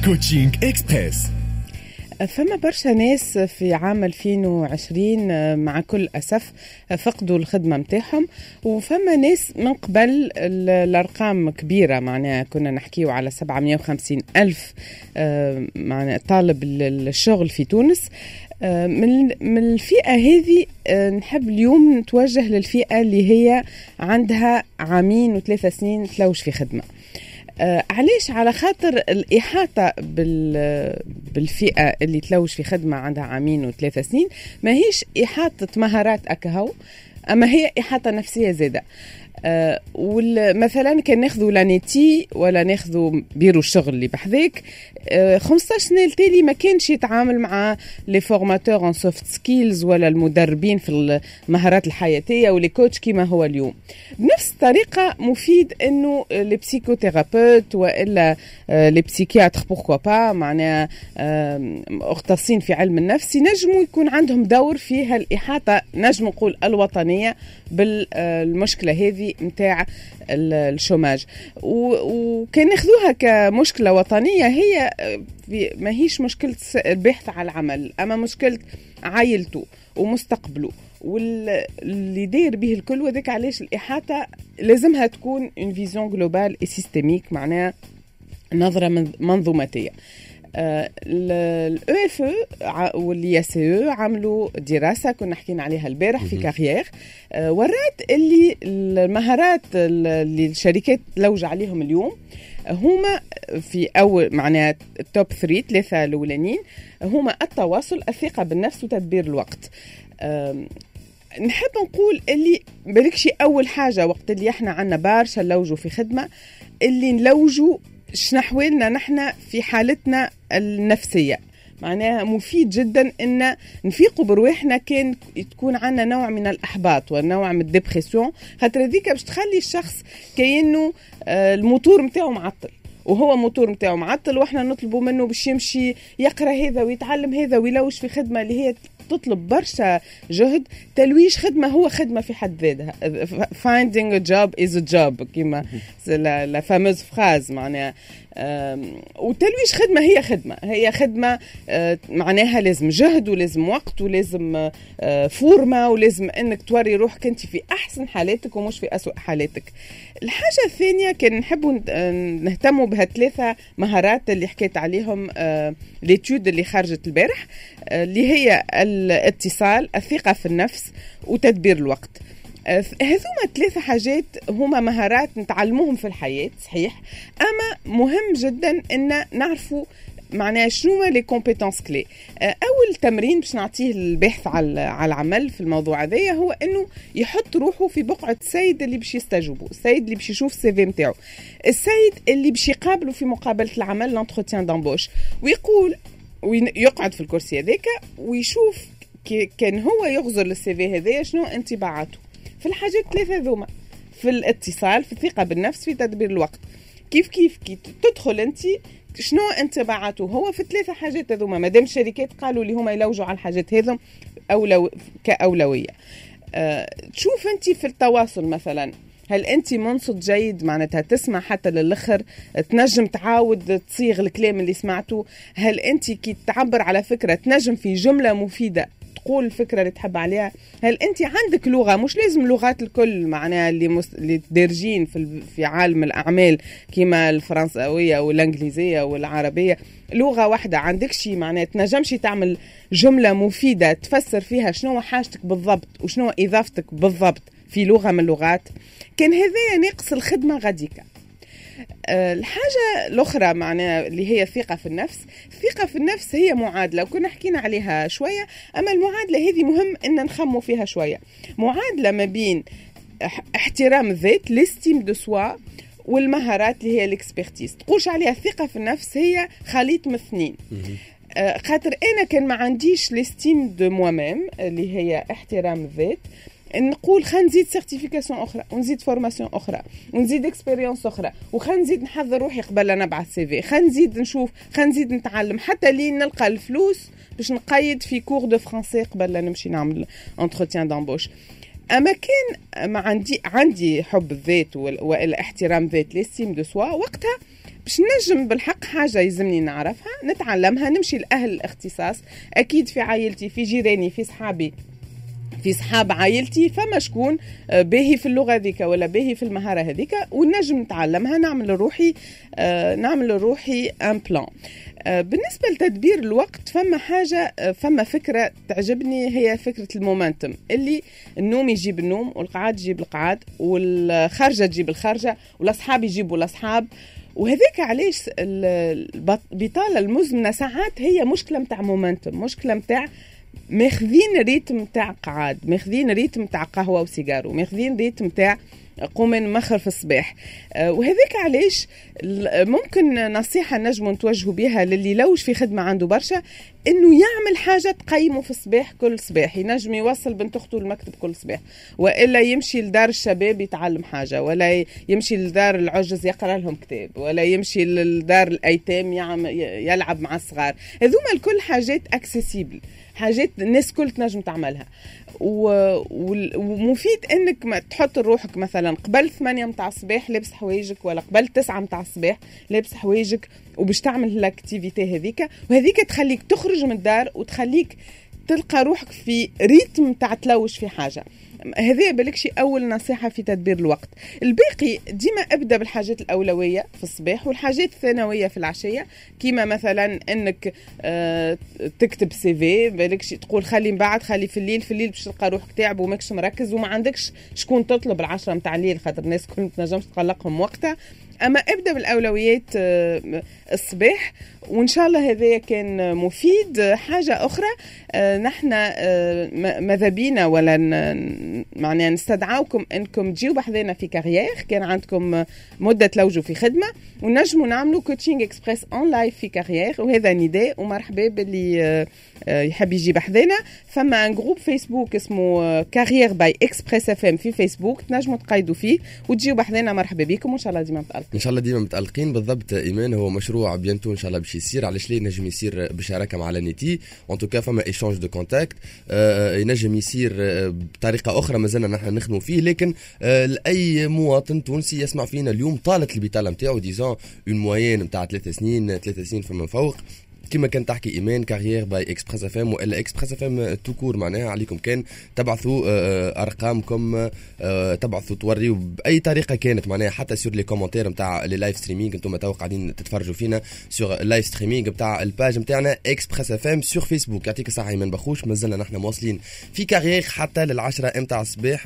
كوتشينغ إكسبريس. فما برشا ناس في عام 2020 مع كل أسف فقدوا الخدمة متاعهم، وفما ناس من قبل الأرقام كبيرة، معناها كنا نحكيو على 750 ألف معناها طالب الشغل في تونس. من الفئة هذه نحب اليوم نتوجه للفئة اللي هي عندها 2 و3 سنين تلوش في خدمة. علاش؟ على خاطر الإحاطة بالفئة اللي تلوش في خدمة عندها 2 و3 سنين ما هيش إحاطة مهارات أكهو، أما هي إحاطة نفسية زادة. مثلا كان ناخذوا لانيتي ولا ناخذوا بيرو الشغل اللي بحذاك 15 سنة التالي ما كانش يتعامل مع لي فورماتور ان سوفت سكيلز ولا المدربين في المهارات الحياتية ولي كوتش كما هو اليوم. بنفس الطريقة مفيد انه لي بسيكوثيرابيوت والا لي بسيكياتر بوركوا با معناها مختصين في علم النفس ينجموا يكون عندهم دور في هالإحاطة، نجم نقول الوطنية، بالمشكلة هذه متاع الشوماج. وكان ناخذوها كمشكلة وطنية، هي ما هيش مشكلة البحث على العمل، أما مشكلة عائلته ومستقبله واللي داير به الكل. وذلك علاش الإحاطة لازمها تكون une vision globale et systémique، معناها نظرة منظوماتية. الEFE والIACE عملوا دراسة كنا حكينا عليها البارح في كارير، ورات اللي المهارات اللي الشركات لوج عليهم اليوم هما في أول معناها التوب 3 الأولانيين هما التواصل، الثقة بالنفس، وتدبير الوقت. نحب نقول اللي بالكشي أول حاجة وقت اللي احنا عنا برشا نلوجوا في خدمة، اللي نلوجوا شنحوالنا نحن في حالتنا النفسية. معناها مفيد جدا ان نفيقوا برواحنا كان تكون عنا نوع من الأحباط ونوع من الدبريسيون، خاطر ذيك باش تخلي الشخص كأنه الموتور متاعه معطل، وهو موتور متاعه معطل، واحنا نطلبوا منه باش يمشي يقرأ هذا ويتعلم هذا ويلوش في خدمة اللي هي تطلب برشا جهد. تلويش خدمة هو خدمة في حد ذاتها. finding a job is a job كما لا فاموز فراز معناها. وتلويش خدمة هي خدمة معناها لازم جهد ولازم وقت ولازم فورمة ولازم انك توري روحك انت في احسن حالاتك ومش في اسوأ حالاتك. الحاجة الثانية كان نحبوا نهتموا بها3 مهارات اللي حكيت عليهم ليتود اللي خرجت البارح، اللي هي الاتصال، الثقة في النفس، وتدبير الوقت. هذوما 3 حاجات هما مهارات نتعلموهم في الحياة صحيح، أما مهم جدا إن نعرفوا معناها شنو لي كومبيتونس كلي. أول تمرين باش نعطيه البحث على العمل في الموضوع هذايا هو إنه يحط روحه في بقعة السيد اللي باش يستجوبه، السيد اللي باش يشوف السي في متاعه، السيد اللي باش يقابله في مقابلة العمل لانتروتيان دامبوش، ويقول ويقعد في الكرسي هذاك ويشوف كان هو يغزر للسي في هذايا شنو انطباعاته في الحاجات 3 ذوما، في الاتصال، في الثقة بالنفس، في تدبير الوقت. كيف تدخل انت شنو انطباعاته هو في 3 حاجات هذوما، مادام الشركات قالوا اللي هما يلوجوا على الحاجات هذم كأولوية. تشوف انت في التواصل مثلا، هل انت منصت جيد معناتها تسمع حتى للآخر، تنجم تعاود تصيغ الكلام اللي سمعته، هل انت كي تعبر على فكرة تنجم في جملة مفيدة تقول الفكرة اللي تحب عليها، هل انت عندك لغة، مش لازم لغات الكل معناها اللي دارجين في عالم الأعمال كما الفرنساوية والانجليزية والعربية، لغة واحدة عندك شي معناها تنجمش تعمل جملة مفيدة تفسر فيها شنو حاجتك بالضبط وشنو إضافتك بالضبط في لغة من اللغات، كان هذا ناقص الخدمة غاديكا. الحاجة الأخرى معناها اللي هي الثقة في النفس. الثقة في النفس هي معادلة وكنا حكينا عليها شوية، أما المعادلة هذه مهم أن نخمو فيها شوية. معادلة ما بين احترام الذات ليستيم دو سوا والمهارات اللي هي الاكسبرتيز. تقولش عليها الثقة في النفس هي خليط من 2. خاطر أنا كان ما عنديش ليستيم دو مواميم اللي هي احترام الذات، نقول خلينا نزيد سيرتيفيكاسيون اخرى ونزيد فورماسيون اخرى ونزيد اكسبيريونس اخرى وخلينا نزيد نحضر روحي قبل نبعث سي في، خلينا نزيد نشوف، خلينا نزيد نتعلم حتى لين نلقى الفلوس باش نقيد في كور دو فرنسي قبل نمشي نعمل انتروتيان دامبوش. اما كان ما عندي حب الذات والاحترام ذات ليستيم دو سوا، وقتها باش نجم بالحق حاجة يلزمني نعرفها نتعلمها، نمشي لأهل الاختصاص. أكيد في عائلتي، في جيراني، في صحابي، في صحاب عائلتي، فما شكون باهي في اللغة ذيك ولا باهي في المهارة هذيك ونجم نتعلمها، نعمل روحي ان بلان. بالنسبة لتدبير الوقت فما فكرة تعجبني، هي فكرة المومنتم، اللي النوم يجيب النوم والقعاد يجيب القعاد والخارجة تجيب الخارجة والأصحاب يجيبوا الأصحاب. وهذيك علاش البطالة المزمنة ساعات هي مشكلة متاع مومنتم، مشكلة متاع ماخذين ريتم تاع قعاد، ماخذين ريتم تاع قهوة وسيجارو، ماخذين ريتم تاع قومن مخر في الصباح. وهذاك علاش ممكن نصيحة نجم نتوجهوا بها للي لوش في خدمة عنده برشا، انه يعمل حاجة تقيمه في الصباح. كل صباح ينجم يوصل بنت اخته المكتب كل صباح، والا يمشي لدار الشباب يتعلم حاجة، ولا يمشي لدار العجز يقرأ لهم كتاب، ولا يمشي لدار الايتام يلعب مع الصغار. هذوما الكل حاجات اكسسيبل، حاجات الناس كل تنجم تعملها. ومفيد انك ما تحط روحك مثلا قبل 8 متاع الصباح لابس حوايجك، ولا قبل 9 متاع الصباح لابس حوايجك، وباش تعمل الاكتيفيتي هذيك، وهذيك تخليك تخرج من الدار وتخليك تلقى روحك في ريتم تاع تلوش في حاجة. هذه بالكشي أول نصيحة في تدبير الوقت. الباقي ديما أبدأ بالحاجات الأولوية في الصباح والحاجات الثانوية في العشية، كيما مثلا أنك تكتب CV بالكشي، تقول خلي من بعد، خلي في الليل باش تلقى روحك تعب وماكش مركز وما عندكش شكون تطلب 10 متاع الليل، خاطر الناس كل تنجمش تقلقهم وقتها. أما ابدأ بالأولويات الصباح، وإن شاء الله هذا كان مفيد. حاجة أخرى، نحن ماذا بينا ولا معناها نستدعوكم أنكم تجيوا بحذنا في كارير، كان عندكم مدة تلوجوا في خدمة ونجموا نعملوا كوتشينج إكسبريس أون لايف في كارير، وهذا نداء ومرحبا باللي يحب يجي بحذنا. فما جروب فيسبوك اسمه كارير باي إكسبريس FM في فيسبوك، تنجموا تقيدوا فيه وتجيوا بحذنا. مرحبا بكم وإن شاء الله ديما متألقين. ان شاء الله ديما متألقين. بالضبط ايمان، هو مشروع بيانتو ان شاء الله باش يصير، علاش ليه نجم يصير بشراكه مع لانيتي، وان توكا فما ايشانج دو كونتاكت، ينجم يصير بطريقه اخرى مازلنا نحن نخدموا فيه، لكن لاي مواطن تونسي يسمع فينا اليوم طالت البطاله نتاعو ديزون اون موين نتاع 3 سنين فما فوق، كما كان تحكي ايمان كارير باي اكسبريس اف ام ولا اكسبريس اف ام توكور، معناها عليكم كان تبعثوا ارقامكم، تبعثوا توريوا باي طريقه كانت، معناها حتى سور لي كومونتير نتاع لي لايف ستريمينغ. انتم تو قاعدين تتفرجوا فينا سور لايف ستريمينغ نتاع الباج نتاعنا اكسبريس اف ام سور فيسبوك. يعطيك الصحه ايمان بخوش، مازلنا نحن مواصلين في كارير حتى لل10 نتاع الصباح